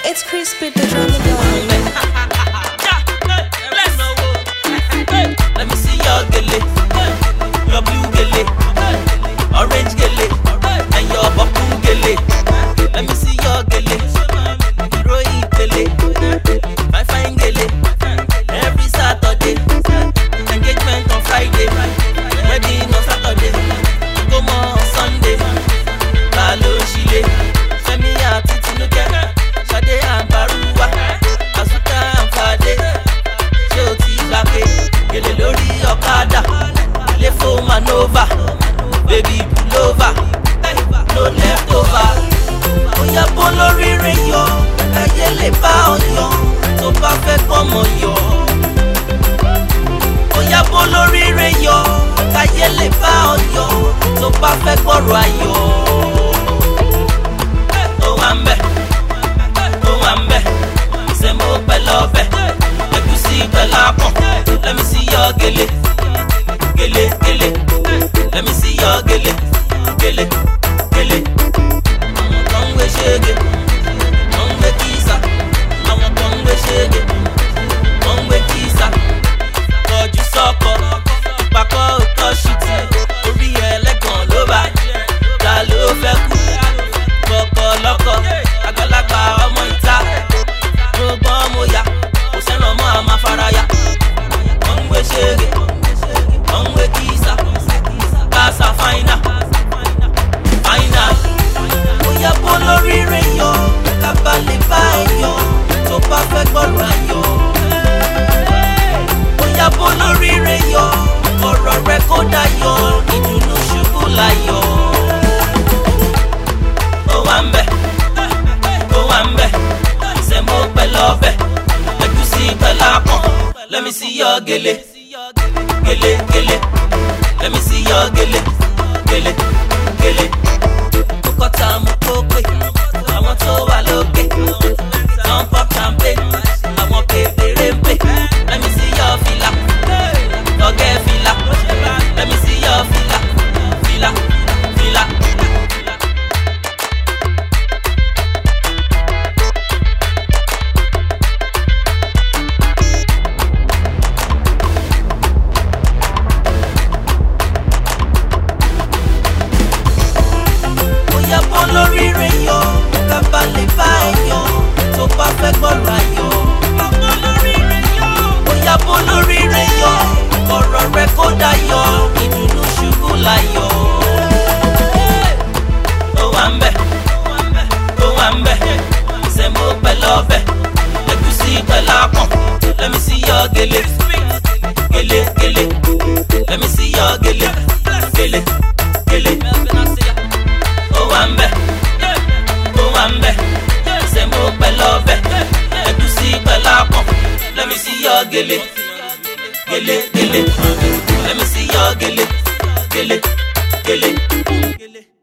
It's crispy the drum and Let me see your gele, your blue gele, orange gele, and your purple gele. Let me see your gele, heroic gele, fine gele. Every Saturday, engagement on Friday, wedding on Saturday, come on Sunday. Lalo Shile, Femi àti Tinuke, Sade and Baruwa, Azuka and Fade. Ṣé o ti gbàgbé? Gèlè lórí ọ̀kadà, Lefo manova, baby pull over, no leftover. Oya bọ́ lórí rẹ̀ yọ, káyé lè bá ọ yọ, tó bá fẹ́ kọ́mọ yọ. Oya bọ́ lórí rẹ̀ yọ, káyé lè bá ọ yọ, tó bá fẹ́ gbọ́rọ̀ ayọ̀. Say mo belobe, egusi belapon. Let me see your gele, gele, gele. Let me see your gele, gele, gele. Come we shege, come we kisa. Come we shege, come we kisa. God you soko, pako utoshiti. Ori elegan loba, da lo fe ku. Koko loko, àgbàlagbà ọmọ ìta. Gbọ́n mo yá, kò sẹ́ràn mọ́ àmà faraya. Wọ́n ń gbé ṣeré, wọ́n ń gbé kísà, kásà fáínà, fáínà. Mo yá bọ́ lórí rẹ̀ yọ, kábà lè bá ẹ yọ, tó bá fẹ́ gbọ́rọ̀ ayọ̀. Mo yá bọ́ lórí rẹ̀ yọ, ọ̀rọ̀ rẹ̀ kó dayọ̀, ìdùnnú ṣubú láyọ̀. Ó wà ń bẹ̀, ó wà ń bẹ̀. Say mo belobe, egusi belapon. Let me see your gele, gele, gele. Let me see your gele, gele, gele. Mukota mukope, I want to waloke. Don't pop champagne, I want pepe rempe. Let me see your fila, forget fila. Let me see your fila, fila, fila. Lórí rẹ̀ yọ, kábà lè bá ẹ yọ, tó bá fẹ́ gbọ́rọ̀ ayọ̀. Bóyá bọ́ lórí rẹ̀ yọ, ọ̀rọ̀ rẹ̀ kó dayọ̀, ìdùnnú ṣubú láyọ̀. Ó wà ń bẹ̀, ó wà ń bẹ̀, ṣé mo pẹ̀ lọ́bẹ̀, ẹ̀gúsí belapon. Let me see your gele, gele, gele. Let me see your gele, gele, gele. Ó wà ń bẹ̀, ó wà ń bẹ̀, ṣé mo pẹ̀ lọ́bẹ̀, ẹ̀gúsí belapon. Let me see your gele, gele, gele. Let me see your gele, gele, gele.